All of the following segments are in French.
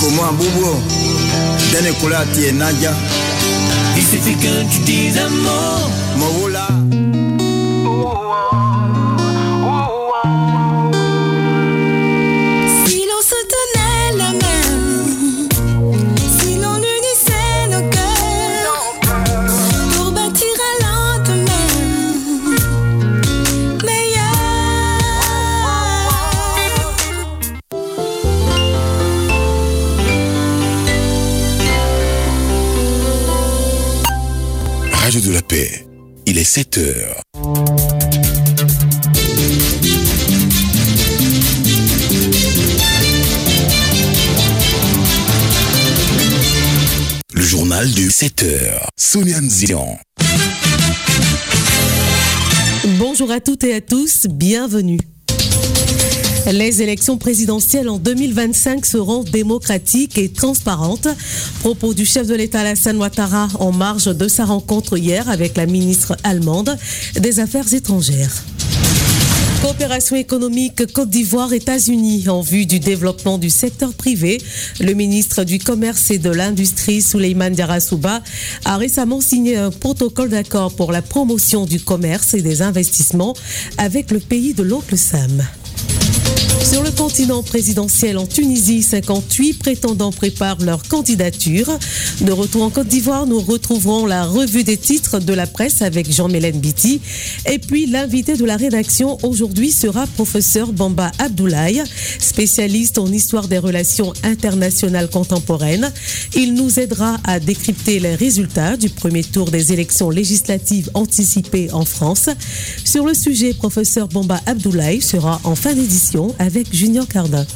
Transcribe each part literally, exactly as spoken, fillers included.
Comment Bobo, Dene Koulati et Nadia. Il suffit que tu dises un mot. Moula. Si l'on se tenait la main, si l'on unissait nos cœurs pour bâtir un lendemain meilleur. Radio de la Paix, il est sept heures. Le journal de sept heures. Sonia Nzian. Bonjour à toutes et à tous, bienvenue. Les élections présidentielles en deux mille vingt-cinq seront démocratiques et transparentes. Propos du chef de l'État Alassane Ouattara en marge de sa rencontre hier avec la ministre allemande des Affaires étrangères. Coopération économique Côte d'Ivoire-États-Unis en vue du développement du secteur privé. Le ministre du Commerce et de l'Industrie, Souleymane Diarra-Souba, a récemment signé un protocole d'accord pour la promotion du commerce et des investissements avec le pays de l'oncle Sam. Sur le continent présidentiel en Tunisie, cinquante-huit prétendants préparent leur candidature. De retour en Côte d'Ivoire, nous retrouverons la revue des titres de la presse avec Jean-Mélène Biti. Et puis l'invité de la rédaction aujourd'hui sera professeur Bamba Abdoulaye, spécialiste en histoire des relations internationales contemporaines. Il nous aidera à décrypter les résultats du premier tour des élections législatives anticipées en France. Sur le sujet, professeur Bamba Abdoulaye sera en fin d'édition avec Junior Cardin.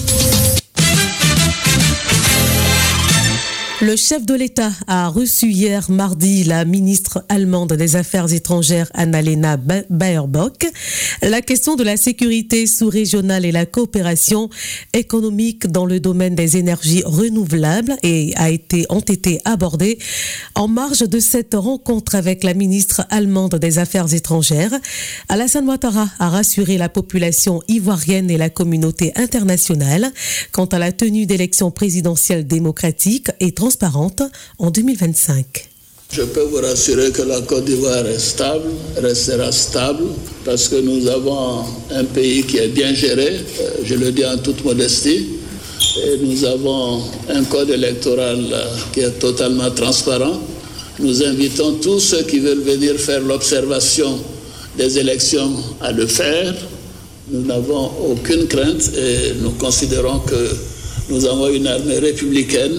Le chef de l'État a reçu hier mardi la ministre allemande des Affaires étrangères Annalena Baerbock. La question de la sécurité sous-régionale et la coopération économique dans le domaine des énergies renouvelables et a été, ont été abordées en marge de cette rencontre avec la ministre allemande des Affaires étrangères. Alassane Ouattara a rassuré la population ivoirienne et la communauté internationale quant à la tenue d'élections présidentielles démocratiques et transparentes en deux mille vingt-cinq. Je peux vous rassurer que la Côte d'Ivoire est stable, restera stable, parce que nous avons un pays qui est bien géré, je le dis en toute modestie, et nous avons un code électoral qui est totalement transparent. Nous invitons tous ceux qui veulent venir faire l'observation des élections à le faire. Nous n'avons aucune crainte et nous considérons que nous avons une armée républicaine.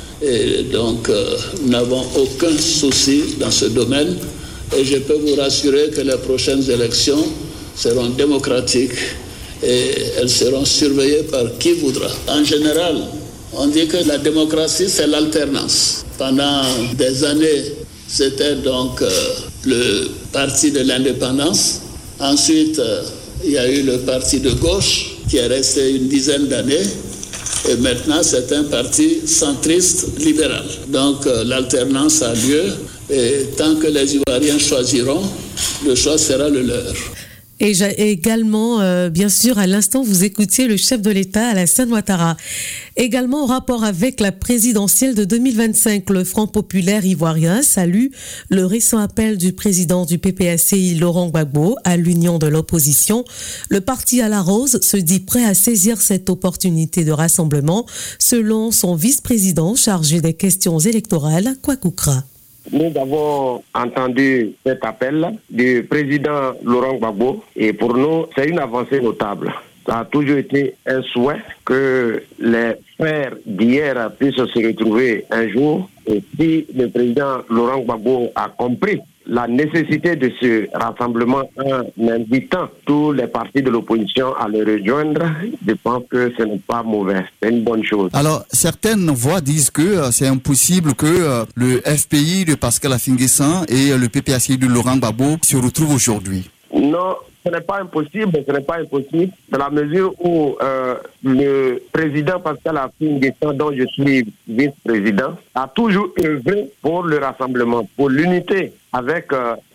Et donc, euh, nous n'avons aucun souci dans ce domaine. Et je peux vous rassurer que les prochaines élections seront démocratiques et elles seront surveillées par qui voudra. En général, on dit que la démocratie, c'est l'alternance. Pendant des années, c'était donc euh, le parti de l'indépendance. Ensuite, euh, il y a eu le parti de gauche qui est resté une dizaine d'années. Et maintenant, c'est un parti centriste libéral. Donc, euh, l'alternance a lieu et tant que les Ivoiriens choisiront, le choix sera le leur. Et également, euh, bien sûr, à l'instant, vous écoutiez le chef de l'État, Alassane Ouattara. Également, en rapport avec la présidentielle de deux mille vingt-cinq, le Front populaire ivoirien salue le récent appel du président du P P A C I, Laurent Gbagbo, à l'union de l'opposition. Le parti à la rose se dit prêt à saisir cette opportunité de rassemblement, selon son vice-président chargé des questions électorales, Kwakoukra. Nous avons entendu cet appel du président Laurent Gbagbo et pour nous, c'est une avancée notable. Ça a toujours été un souhait que les frères d'hier puissent se retrouver un jour. Et si le président Laurent Gbagbo a compris la nécessité de ce rassemblement en invitant tous les partis de l'opposition à le rejoindre, je pense que ce n'est pas mauvais, c'est une bonne chose. Alors, certaines voix disent que euh, c'est impossible que euh, le F P I de Pascal Affi-N'Guessan et euh, le P P A C I de Laurent Gbagbo se retrouvent aujourd'hui. Non, ce n'est pas impossible, ce n'est pas impossible, dans la mesure où euh, le président Pascal Affi-N'Guessan, dont je suis vice-président, a toujours œuvré pour le rassemblement, pour l'unité avec euh,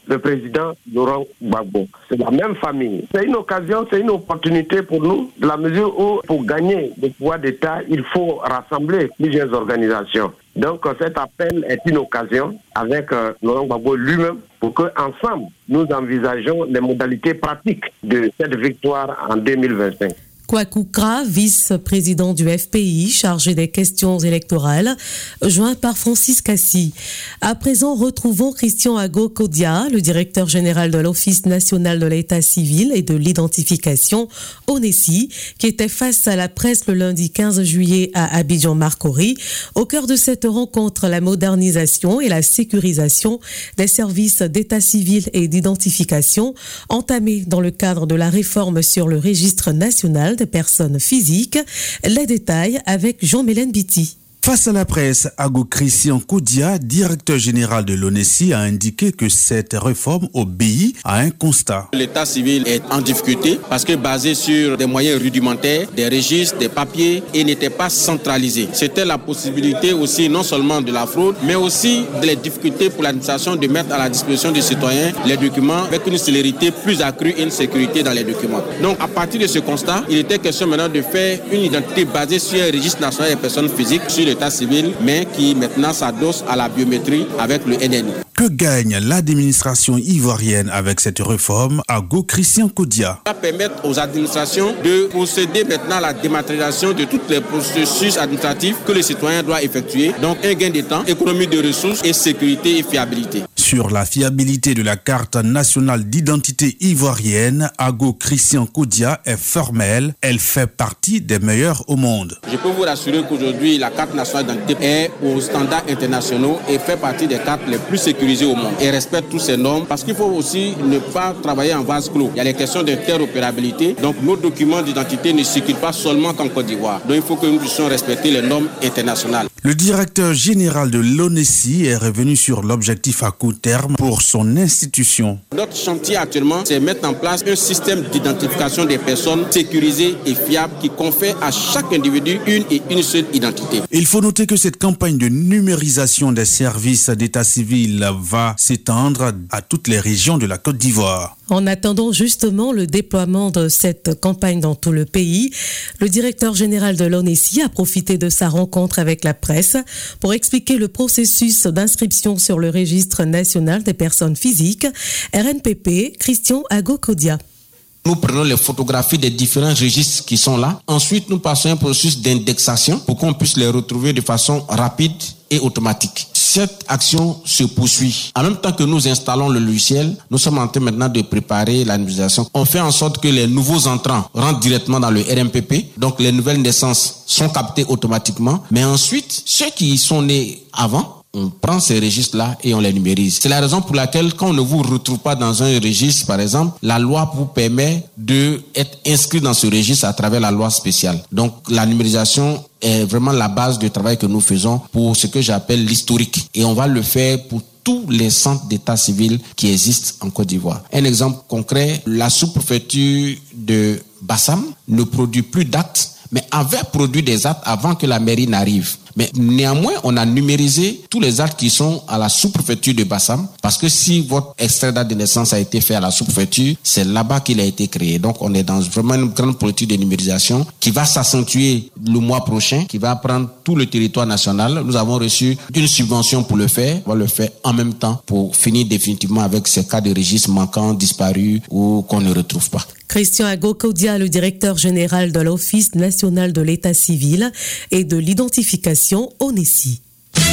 le président Laurent Gbagbo. C'est la même famille. C'est une occasion, c'est une opportunité pour nous, de la mesure où, pour gagner le pouvoir d'État, il faut rassembler plusieurs organisations. Donc, cet appel est une occasion avec euh, Laurent Gbagbo lui-même pour qu'ensemble, nous envisageons les modalités pratiques de cette victoire en deux mille vingt-cinq. Kwaku Kra, vice-président du F P I, chargé des questions électorales, joint par Francis Kassi. À présent, retrouvons Christian Ago Kodia, le directeur général de l'Office national de l'état civil et de l'identification, O N E S I, qui était face à la presse le lundi quinze juillet à Abidjan-Marcory, au cœur de cette rencontre, la modernisation et la sécurisation des services d'état civil et d'identification entamés dans le cadre de la réforme sur le registre national des personnes physiques. Les détails avec Jean-Mélène Biti. Face à la presse, Ago Christian Kodia, directeur général de l'O N E S I, a indiqué que cette réforme obéit à un constat. L'état civil est en difficulté parce que basé sur des moyens rudimentaires, des registres, des papiers et n'était pas centralisé. C'était la possibilité aussi non seulement de la fraude, mais aussi des difficultés pour l'administration de mettre à la disposition des citoyens les documents avec une célérité plus accrue et une sécurité dans les documents. Donc à partir de ce constat, il était question maintenant de faire une identité basée sur un registre national des personnes physiques, sur l'état civil, mais qui maintenant s'adosse à la biométrie avec le N N I. Que gagne l'administration ivoirienne avec cette réforme? Ago Christian Kodia. Ça va permettre aux administrations de procéder maintenant à la dématérialisation de tous les processus administratifs que les citoyens doivent effectuer. Donc un gain de temps, économie de ressources et sécurité et fiabilité. Sur la fiabilité de la carte nationale d'identité ivoirienne, Ago Christian Kodia est formelle. Elle fait partie des meilleures au monde. Je peux vous rassurer qu'aujourd'hui, la carte nationale d'identité est aux standards internationaux et fait partie des cartes les plus sécurisées au monde et respecte tous ces normes parce qu'il faut aussi ne pas travailler en vase clos. Il y a les questions d'interopérabilité. Donc nos documents d'identité ne circulent pas seulement qu'en Côte d'Ivoire. Donc il faut que nous puissions respecter les normes internationales. Le directeur général de l'O N E S I est revenu sur l'objectif à court terme pour son institution. Notre chantier actuellement, c'est mettre en place un système d'identification des personnes sécurisé et fiable qui confère à chaque individu une et une seule identité. Il faut noter que cette campagne de numérisation des services d'état civil va s'étendre à toutes les régions de la Côte d'Ivoire. En attendant justement le déploiement de cette campagne dans tout le pays, le directeur général de l'O N E S I a profité de sa rencontre avec la presse pour expliquer le processus d'inscription sur le registre national des personnes physiques. R N P P, Christian Ago Kodia. Nous prenons les photographies des différents registres qui sont là. Ensuite, nous passons un processus d'indexation pour qu'on puisse les retrouver de façon rapide et automatique. Cette action se poursuit. En même temps que nous installons le logiciel, nous sommes en train maintenant de préparer l'anonymisation. On fait en sorte que les nouveaux entrants rentrent directement dans le R M P P. Donc les nouvelles naissances sont captées automatiquement. Mais ensuite, ceux qui sont nés avant, on prend ces registres-là et on les numérise. C'est la raison pour laquelle, quand on ne vous retrouve pas dans un registre, par exemple, la loi vous permet d'être inscrit dans ce registre à travers la loi spéciale. Donc, la numérisation est vraiment la base du travail que nous faisons pour ce que j'appelle l'historique. Et on va le faire pour tous les centres d'état civil qui existent en Côte d'Ivoire. Un exemple concret, la sous-préfecture de Bassam ne produit plus d'actes, mais avait produit des actes avant que la mairie n'arrive. Mais néanmoins, on a numérisé tous les actes qui sont à la sous-préfecture de Bassam, parce que si votre extrait d'acte de naissance a été fait à la sous-préfecture, c'est là-bas qu'il a été créé. Donc, on est dans vraiment une grande politique de numérisation qui va s'accentuer le mois prochain, qui va prendre tout le territoire national. Nous avons reçu une subvention pour le faire. On va le faire en même temps pour finir définitivement avec ces cas de registres manquants, disparus ou qu'on ne retrouve pas. Christian Ago Kodia, le directeur général de l'Office national de l'état civil et de l'identification O N E S I.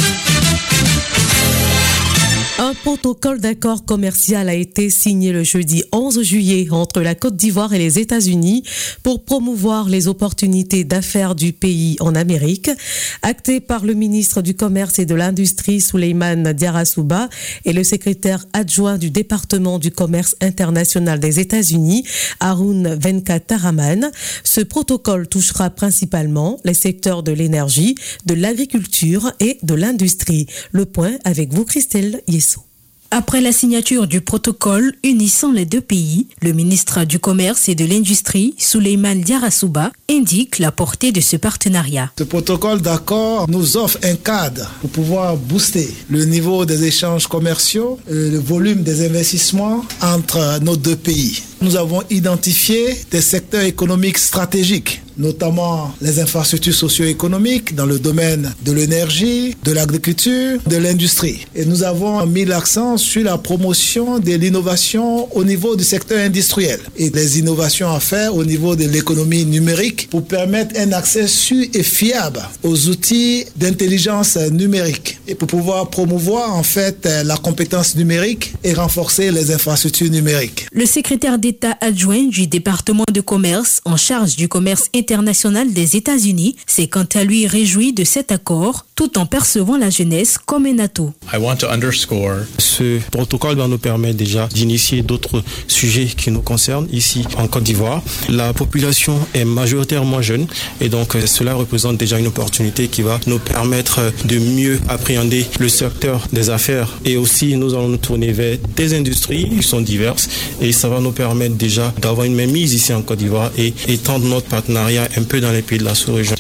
Un protocole d'accord commercial a été signé le jeudi onze juillet entre la Côte d'Ivoire et les États-Unis pour promouvoir les opportunités d'affaires du pays en Amérique. Acté par le ministre du Commerce et de l'Industrie, Souleymane Diarra-Souba, et le secrétaire adjoint du département du commerce international des États-Unis, Haroun Venkataraman. Ce protocole touchera principalement les secteurs de l'énergie, de l'agriculture et de l'industrie. Le point avec vous, Christelle Yesso. Après la signature du protocole unissant les deux pays, le ministre du Commerce et de l'Industrie, Souleymane Diarra-Souba, indique la portée de ce partenariat. Ce protocole d'accord nous offre un cadre pour pouvoir booster le niveau des échanges commerciaux, le volume des investissements entre nos deux pays. Nous avons identifié des secteurs économiques stratégiques, notamment les infrastructures socio-économiques dans le domaine de l'énergie, de l'agriculture, de l'industrie. Et nous avons mis l'accent sur la promotion de l'innovation au niveau du secteur industriel et les innovations à faire au niveau de l'économie numérique pour permettre un accès sûr et fiable aux outils d'intelligence numérique et pour pouvoir promouvoir en fait la compétence numérique et renforcer les infrastructures numériques. Le secrétaire d'État adjoint du département de commerce en charge du commerce international des États-Unis s'est quant à lui réjoui de cet accord tout en percevant la jeunesse comme un atout. I want to underscore. Ce protocole va nous permettre déjà d'initier d'autres sujets qui nous concernent ici en Côte d'Ivoire. La population est majoritairement jeune et donc cela représente déjà une opportunité qui va nous permettre de mieux appréhender le secteur des affaires et aussi nous allons nous tourner vers des industries qui sont diverses et ça va nous permettre déjà d'avoir une mainmise ici en Côte d'Ivoire et étendre notre partenariat un peu dans les pays de la sous-région.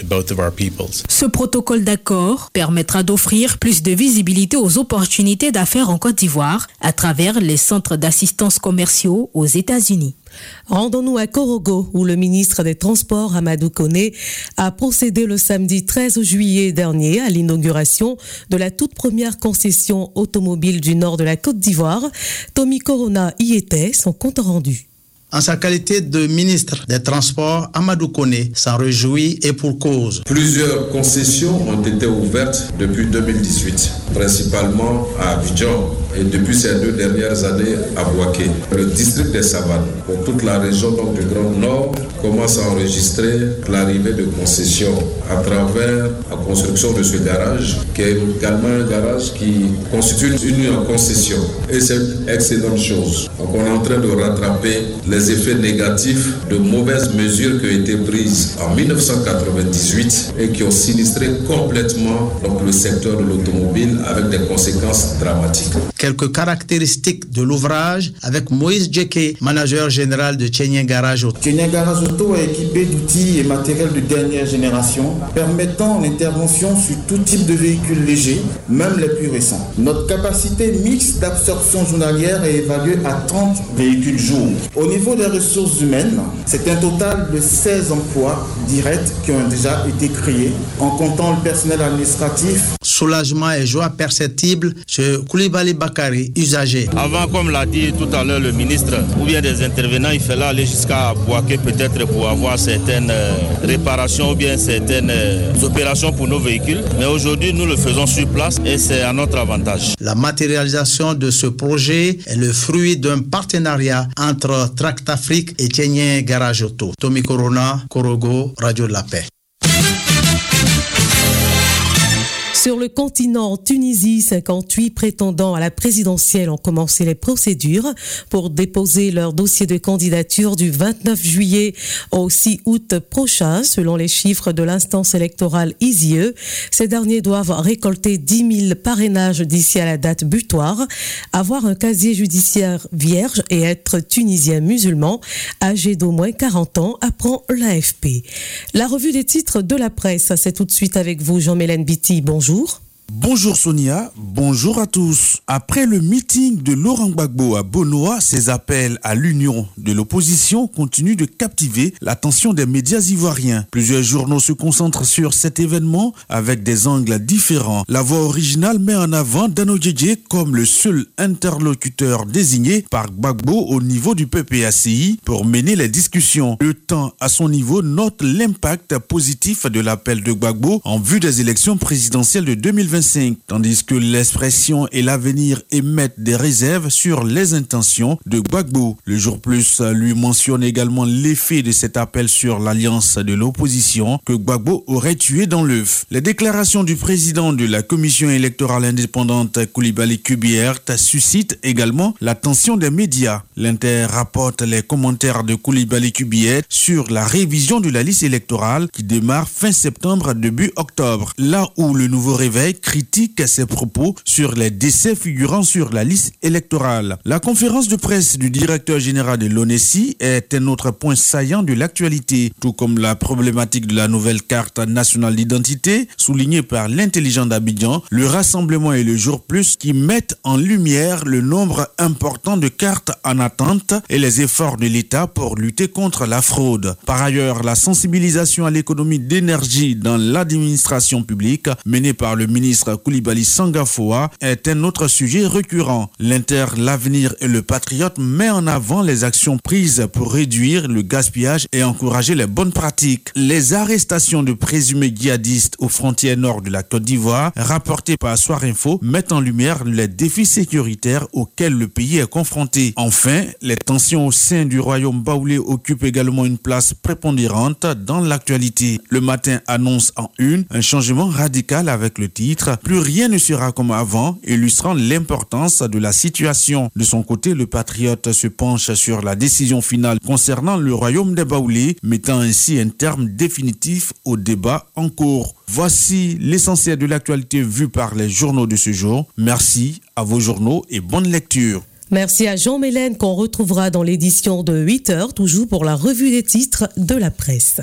Ce protocole d'accord permettra d'offrir plus de visibilité aux opportunités d'affaires en Côte d'Ivoire à travers les centres d'assistance commerciaux aux États-Unis. Rendons-nous à Korogo, où le ministre des Transports, Amadou Koné, a procédé le samedi treize juillet dernier à l'inauguration de la toute première concession automobile du nord de la Côte d'Ivoire. Tommy Corona y était, son compte rendu. En sa qualité de ministre des Transports, Amadou Koné s'en réjouit et pour cause. Plusieurs concessions ont été ouvertes depuis deux mille dix-huit, principalement à Abidjan et depuis ces deux dernières années à Bouaké. Le district des Savanes, pour toute la région donc, du Grand Nord, commence à enregistrer l'arrivée de concessions à travers la construction de ce garage, qui est également un garage qui constitue une concession. Et c'est une excellente chose. Donc on est en train de rattraper les effets négatifs de mauvaises mesures qui ont été prises en dix-neuf cent quatre-vingt-dix-huit et qui ont sinistré complètement donc, le secteur de l'automobile avec des conséquences dramatiques. Quelques caractéristiques de l'ouvrage avec Moïse Djeke, manager général de Tchénien Garage Auto. Tchénien Garage Auto est équipé d'outils et matériels de dernière génération permettant l'intervention sur tout type de véhicules légers, même les plus récents. Notre capacité mixte d'absorption journalière est évaluée à trente véhicules jour. Au niveau des ressources humaines, c'est un total de seize emplois directs qui ont déjà été créés en comptant le personnel administratif. Soulagement et joie perceptible chez Koulibaly Bakary, usager. Avant, comme l'a dit tout à l'heure le ministre, ou bien des intervenants, il fallait aller jusqu'à Bouaké peut-être pour avoir certaines euh, réparations ou bien certaines euh, opérations pour nos véhicules. Mais aujourd'hui, nous le faisons sur place et c'est à notre avantage. La matérialisation de ce projet est le fruit d'un partenariat entre Tract Afrique et Tchénien Garage Auto. Tommy Corona, Korogo, Radio de la Paix. Sur le continent, en Tunisie, cinquante-huit prétendants à la présidentielle ont commencé les procédures pour déposer leur dossier de candidature du vingt-neuf juillet au six août prochain, selon les chiffres de l'instance électorale I S I E. Ces derniers doivent récolter dix mille parrainages d'ici à la date butoir, avoir un casier judiciaire vierge et être tunisien musulman, âgé d'au moins quarante ans, apprend l'A F P. La revue des titres de la presse, c'est tout de suite avec vous, Jean-Mélène Biti. Bonjour. Bonjour Sonia, bonjour à tous. Après le meeting de Laurent Gbagbo à Bonoa, ses appels à l'union de l'opposition continuent de captiver l'attention des médias ivoiriens. Plusieurs journaux se concentrent sur cet événement avec des angles différents. La voix originale met en avant Dano Djedje comme le seul interlocuteur désigné par Gbagbo au niveau du P P A C I pour mener les discussions. Le temps, à son niveau, note l'impact positif de l'appel de Gbagbo en vue des élections présidentielles de deux mille vingt-cinq, tandis que l'Expression et l'Avenir émettent des réserves sur les intentions de Gbagbo. Le Jour Plus lui mentionne également l'effet de cet appel sur l'alliance de l'opposition que Gbagbo aurait tué dans l'œuf. Les déclarations du président de la commission électorale indépendante Koulibaly Kubiert suscitent également l'attention des médias. L'Inter rapporte les commentaires de Koulibaly Kubiert sur la révision de la liste électorale qui démarre fin septembre début octobre. Là où le Nouveau Réveil critique ses propos sur les décès figurant sur la liste électorale. La conférence de presse du directeur général de l'ONESI est un autre point saillant de l'actualité, tout comme la problématique de la nouvelle carte nationale d'identité, soulignée par l'intelligent d'Abidjan, le rassemblement et le jour plus qui mettent en lumière le nombre important de cartes en attente et les efforts de l'État pour lutter contre la fraude. Par ailleurs, la sensibilisation à l'économie d'énergie dans l'administration publique menée par le ministre Koulibaly Sangafoa est un autre sujet récurrent. L'Inter, l'Avenir et le Patriote met en avant les actions prises pour réduire le gaspillage et encourager les bonnes pratiques. Les arrestations de présumés djihadistes aux frontières nord de la Côte d'Ivoire, rapportées par Soir Info, mettent en lumière les défis sécuritaires auxquels le pays est confronté. Enfin, les tensions au sein du royaume baoulé occupent également une place prépondérante dans l'actualité. Le Matin annonce en une un changement radical avec le titre « Plus rien ne sera comme avant », illustrant l'importance de la situation. De son côté, le Patriote se penche sur la décision finale concernant le royaume des baoulés, mettant ainsi un terme définitif au débat en cours. Voici l'essentiel de l'actualité vue par les journaux de ce jour. Merci à vos journaux et bonne lecture. Merci à Jean Mélène qu'on retrouvera dans l'édition de huit heures, toujours pour la revue des titres de la presse.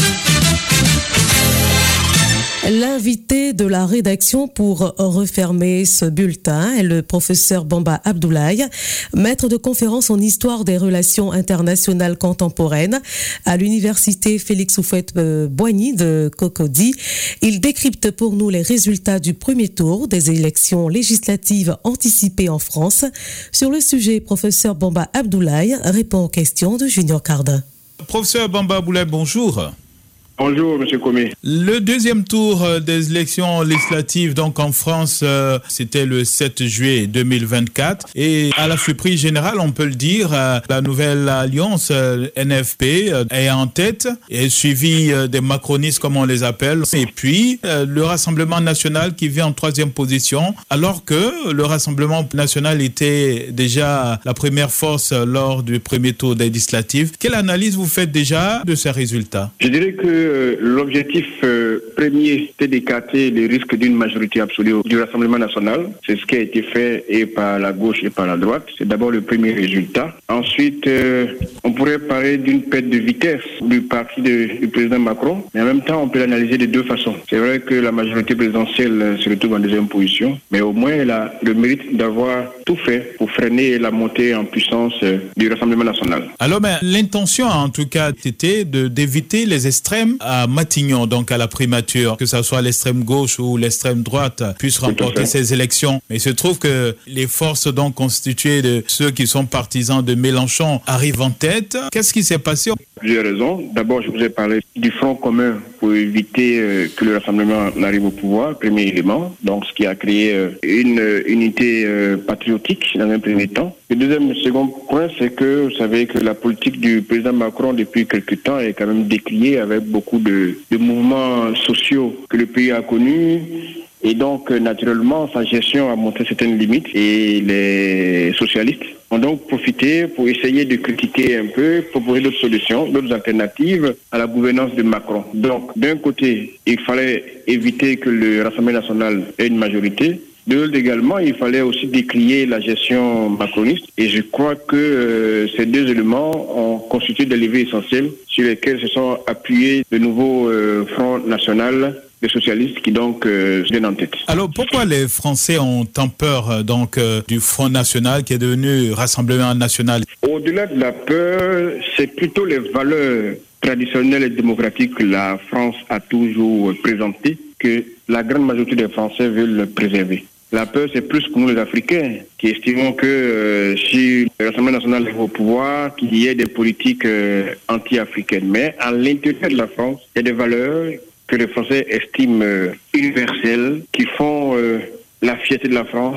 L'invité de la rédaction pour refermer ce bulletin est le professeur Bamba Abdoulaye, maître de conférence en histoire des relations internationales contemporaines à l'université Félix Houphouët-Boigny de Cocody. Il décrypte pour nous les résultats du premier tour des élections législatives anticipées en France. Sur le sujet, professeur Bamba Abdoulaye répond aux questions de Junior Cardin. Professeur Bamba Abdoulaye, bonjour. Bonjour, M. Comé. Le deuxième tour des élections législatives donc en France, euh, c'était le sept juillet deux mille vingt-quatre. Et à la surprise générale, on peut le dire, euh, la nouvelle alliance euh, N F P euh, est en tête, et suivi euh, des macronistes comme on les appelle. Et puis, euh, le Rassemblement national qui vient en troisième position, alors que le Rassemblement national était déjà la première force lors du premier tour des législatives. Quelle analyse vous faites déjà de ces résultats? Je dirais que Euh, l'objectif euh, premier, c'était d'écarter les risques d'une majorité absolue du Rassemblement national. C'est ce qui a été fait et par la gauche et par la droite. C'est d'abord le premier résultat. Ensuite, euh, on pourrait parler d'une perte de vitesse du parti de, du président Macron. Mais en même temps, on peut l'analyser de deux façons. C'est vrai que la majorité présidentielle se retrouve en deuxième position, mais au moins elle a le mérite d'avoir tout fait pour freiner la montée en puissance euh, du Rassemblement national. Alors, ben, l'intention a en tout cas été de, d'éviter les extrêmes à Matignon, donc à la primature, que ce soit l'extrême gauche ou l'extrême droite puissent remporter ces élections. Mais il se trouve que les forces donc constituées de ceux qui sont partisans de Mélenchon arrivent en tête. Qu'est-ce qui s'est passé? Plusieurs raisons. D'abord, je vous ai parlé du front commun pour éviter euh, que le Rassemblement n'arrive au pouvoir, premier élément. Donc, ce qui a créé euh, une euh, unité euh, patriotique dans un premier temps. Le deuxième, le second point, c'est que vous savez que la politique du président Macron depuis quelque temps est quand même décriée avec beaucoup de, de mouvements sociaux que le pays a connus. Et donc, naturellement, sa gestion a montré certaines limites et les socialistes ont donc profité pour essayer de critiquer un peu, proposer d'autres solutions, d'autres alternatives à la gouvernance de Macron. Donc, d'un côté, il fallait éviter que le Rassemblement national ait une majorité. De l'autre également, il fallait aussi décrier la gestion macroniste. Et je crois que euh, ces deux éléments ont constitué des leviers essentiels sur lesquels se sont appuyés le nouveau euh, Front national des socialistes qui donc euh, viennent en tête. Alors pourquoi les Français ont tant peur donc euh, du Front national qui est devenu Rassemblement national? Au-delà de la peur, c'est plutôt les valeurs traditionnelles et démocratiques que la France a toujours présentées que la grande majorité des Français veulent préserver. La peur, c'est plus pour nous les Africains, qui estimons que euh, si le Rassemblement national est au pouvoir, qu'il y ait des politiques euh, anti-africaines. Mais à l'intérieur de la France, il y a des valeurs que les Français estiment euh, universelles, qui font euh, la fierté de la France,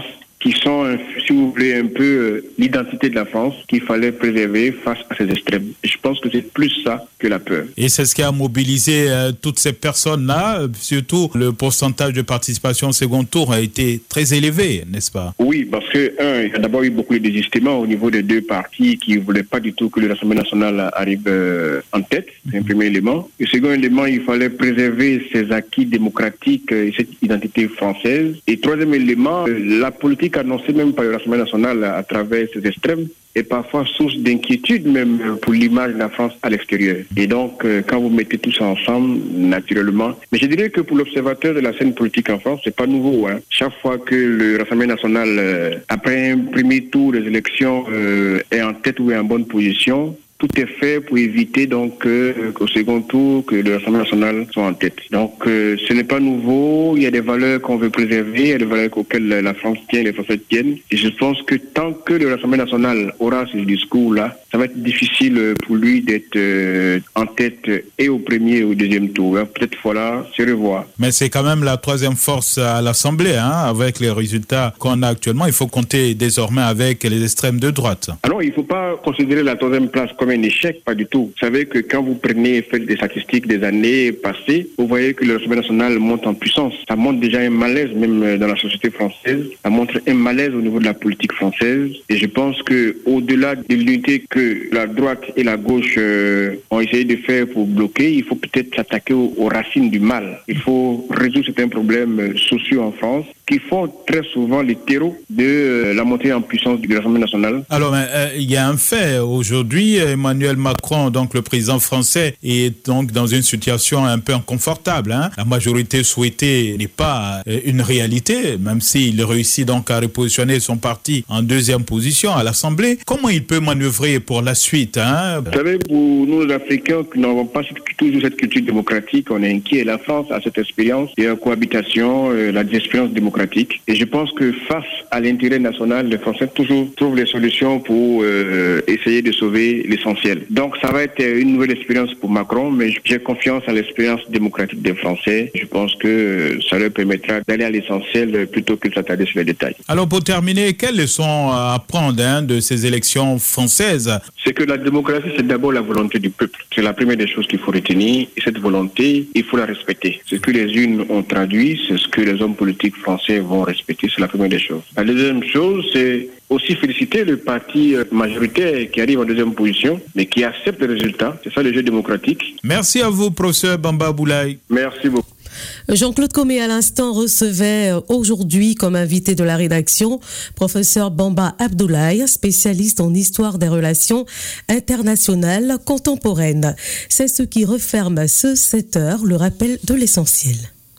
qui sont, si vous voulez, un peu l'identité de la France qu'il fallait préserver face à ces extrêmes. Et je pense que c'est plus ça que la peur. Et c'est ce qui a mobilisé euh, toutes ces personnes-là, surtout le pourcentage de participation au second tour a été très élevé, n'est-ce pas? Oui, parce que, un, il y a d'abord eu beaucoup de désistements au niveau des deux partis qui ne voulaient pas du tout que l'Assemblée nationale arrive euh, en tête, c'est un premier élément. Le second élément, il fallait préserver ces acquis démocratiques et cette identité française. Et troisième élément, la politique annoncée même par l'Assemblée nationale à travers ces extrêmes est parfois source d'inquiétude même pour l'image de la France à l'extérieur. Et donc, euh, quand vous mettez tout ça ensemble, naturellement... Mais je dirais que pour l'observateur de la scène politique en France, c'est pas nouveau. Hein. Chaque fois que le Rassemblement national, euh, après un premier tour des élections, euh, est en tête ou est en bonne position, tout est fait pour éviter donc euh, qu'au second tour, que le Rassemblement national soit en tête. Donc euh, ce n'est pas nouveau, il y a des valeurs qu'on veut préserver, il y a des valeurs auxquelles la France tient, les Français tiennent. Et je pense que tant que le Rassemblement national aura ce discours-là, ça va être difficile pour lui d'être euh, en tête et au premier et au deuxième tour. Hein. Peut-être voilà, se revoir. Mais c'est quand même la troisième force à l'Assemblée, hein, avec les résultats qu'on a actuellement. Il faut compter désormais avec les extrêmes de droite. Alors il ne faut pas considérer la troisième place comme un échec, pas du tout. Vous savez que quand vous prenez faites des statistiques des années passées, vous voyez que le Rassemblement national monte en puissance. Ça montre déjà un malaise même dans la société française. Ça montre un malaise au niveau de la politique française. Et je pense que au-delà de l'unité que la droite et la gauche euh, ont essayé de faire pour bloquer, il faut peut-être s'attaquer aux, aux racines du mal. Il faut résoudre certains problèmes sociaux en France qui font très souvent les terreaux de euh, la montée en puissance du Rassemblement national. Alors, il euh, y a un fait. Aujourd'hui, Emmanuel Macron, donc le président français, est donc dans une situation un peu inconfortable. Hein. La majorité souhaitée n'est pas euh, une réalité, même s'il réussit donc à repositionner son parti en deuxième position à l'Assemblée. Comment il peut manœuvrer pour la suite, hein? Vous savez, pour nous, les Africains, qui n'avons pas toujours cette culture démocratique, on est inquiet. La France a cette expérience de la cohabitation, euh, la expérience démocratique. Et je pense que face à l'intérêt national, les Français toujours trouvent les solutions pour euh, essayer de sauver l'essentiel. Donc ça va être une nouvelle expérience pour Macron, mais j'ai confiance en l'expérience démocratique des Français. Je pense que ça leur permettra d'aller à l'essentiel plutôt que de s'attarder sur les détails. Alors pour terminer, quelles leçons à prendre hein, de ces élections françaises? C'est que la démocratie, c'est d'abord la volonté du peuple. C'est la première des choses qu'il faut retenir. Et cette volonté, il faut la respecter. Ce que les unes ont traduit, c'est ce que les hommes politiques français vont respecter, c'est la première des choses. La deuxième chose, c'est aussi féliciter le parti majoritaire qui arrive en deuxième position, mais qui accepte le résultat. C'est ça le jeu démocratique. Merci à vous, professeur Bamba Boulaye. Merci beaucoup. Jean-Claude Comé, à l'instant, recevait aujourd'hui comme invité de la rédaction professeur Bamba Abdoulaye, spécialiste en histoire des relations internationales contemporaines. C'est ce qui referme ce sept heures, le rappel de l'essentiel.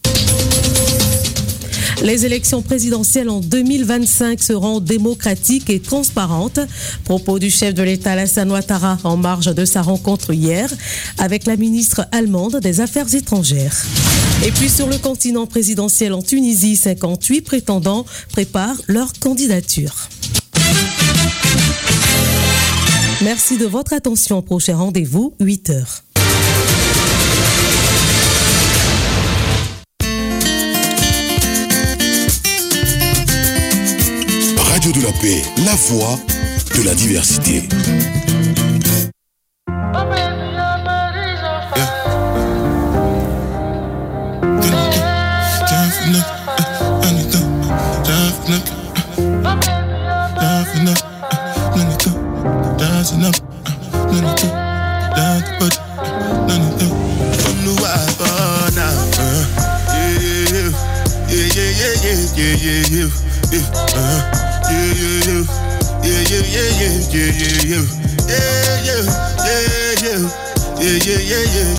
Les élections présidentielles en deux mille vingt-cinq seront démocratiques et transparentes. Propos du chef de l'État Alassane Ouattara en marge de sa rencontre hier avec la ministre allemande des Affaires étrangères. Et puis sur le continent présidentiel en Tunisie, cinquante-huit prétendants préparent leur candidature. Merci de votre attention. Prochain rendez-vous, huit heures. Radio de la paix, la voix de la diversité. Yeah, yeah, yeah, yeah, yeah, yeah, yeah, yeah, yeah, yeah.